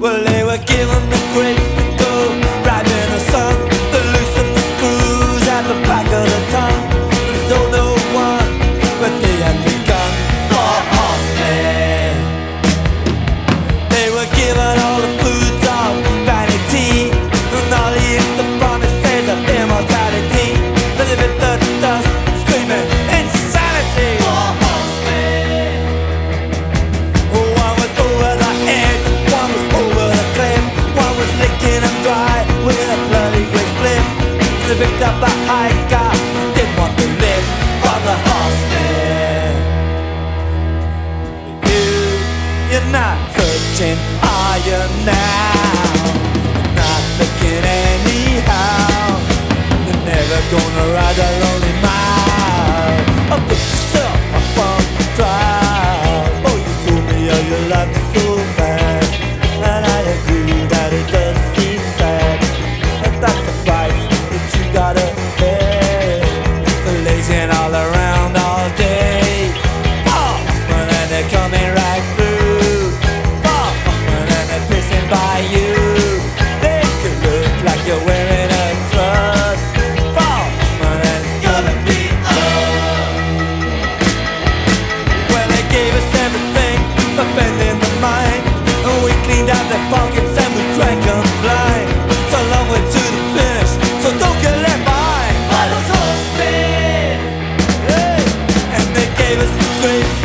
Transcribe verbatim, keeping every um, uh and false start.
Well, they were given the grace to go right in the sun. They loosened the screws at the back of the tongue. They told no one, but they had begun. For horsemen, they were given all the foods of vanity and all the the promises of immortality. They live in the dust, screaming insanity. For horsemen, one was over the edge, one was over the cliff, one was licking them dry with a bloody great split. They picked up a hiker, didn't want to live. For the horsemen, you, you're not searching, are you now? Not looking anyhow. You're never gonna ride a lonely mile. Oh, put yourself up on the trial. Oh, you told me how your life is so bad, and I agree that it does seem sad. But that's the price that you gotta pay for lazing all around all day. Oh, and they're coming right through. Oh, and they're pissing by you. They could look like you're wearing a dress. Oh, and it's gonna be up. Well, they gave us everything for bending the mind, and we cleaned out their pockets and we drank them blind. It's a long way to the finish, so don't get left behind by those horsemen. Hey, and they gave us the grace